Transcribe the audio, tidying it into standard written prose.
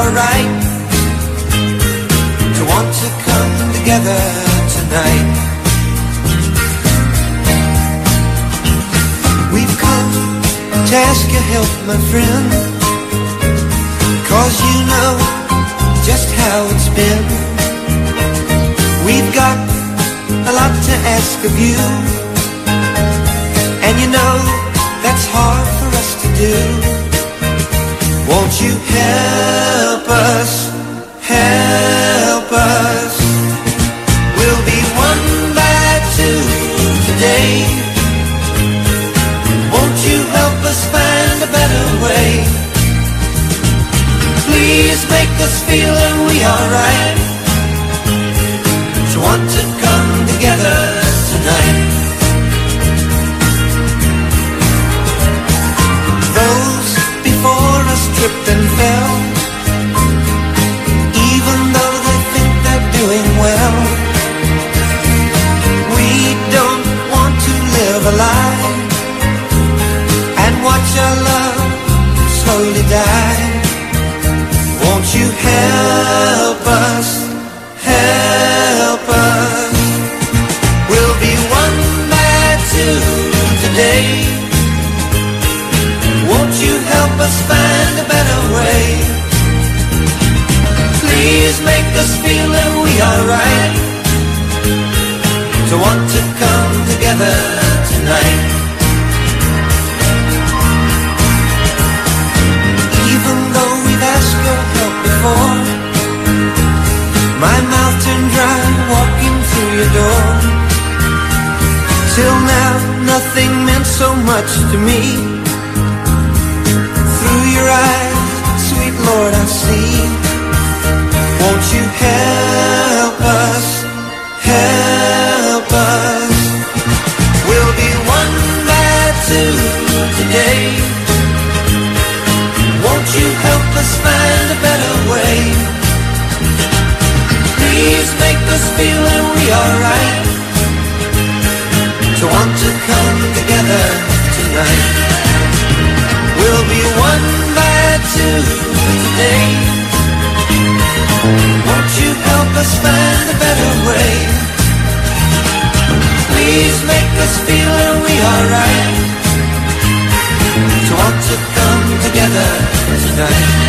are right to want to come together tonight. We've come to ask your help, my friend, 'cause you know just how it's been. We've got a lot to ask of you, and you know that's hard for us to do. Won't you help us, help us? We'll be one by two today. Won't you help us find a better way? Please make us feel that we are right to want to come together tonight. Those before us tripped and fell, even though they think they're doing well. We don't want to live a lie and watch our love slowly die. Won't you help us, help us? We'll be one by two today. Won't you help us find a better way? Please make us feel that we are right to want to come together tonight. Even though we've asked your help before, my mouth turned dry walking through your door. Till now nothing meant so much to me. Through your eyes, sweet Lord, I see. Won't you help us, help us? We'll be one by two today. Won't you help us find a better way? Please make us feel that we are right to want to come together tonight. We'll be one by two today. Won't you help us find a better way? Please make us feel that we are right to want to come together tonight.